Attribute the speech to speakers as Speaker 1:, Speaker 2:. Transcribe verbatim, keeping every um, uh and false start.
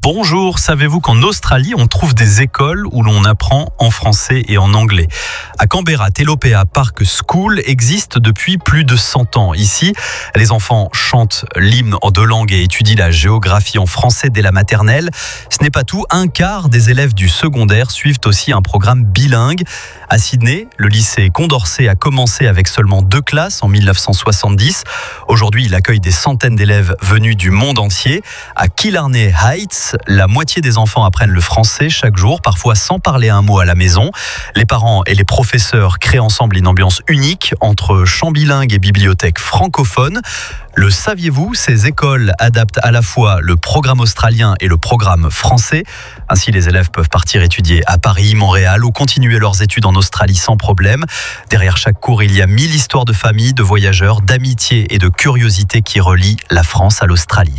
Speaker 1: Bonjour, savez-vous qu'en Australie, on trouve des écoles où l'on apprend en français et en anglais? À Canberra, Telopea Park School existe depuis plus de cent ans. Ici, les enfants chantent l'hymne en deux langues et étudient la géographie en français dès la maternelle. Ce n'est pas tout, un quart des élèves du secondaire suivent aussi un programme bilingue. À Sydney, le lycée Condorcet a commencé avec seulement deux classes en mille neuf cent soixante-dix. Aujourd'hui, il accueille des centaines d'élèves venus du monde entier. À Killarney Heights, la moitié des enfants apprennent le français chaque jour, parfois sans parler un mot à la maison. Les parents et les professeurs créent ensemble une ambiance unique entre chant bilingue et bibliothèque francophone. Le saviez-vous, ces écoles adaptent à la fois le programme australien et le programme français. Ainsi, les élèves peuvent partir étudier à Paris, Montréal ou continuer leurs études en Australie sans problème. Derrière chaque cours, il y a mille histoires de famille, de voyageurs, d'amitié et de curiosité qui relient la France à l'Australie.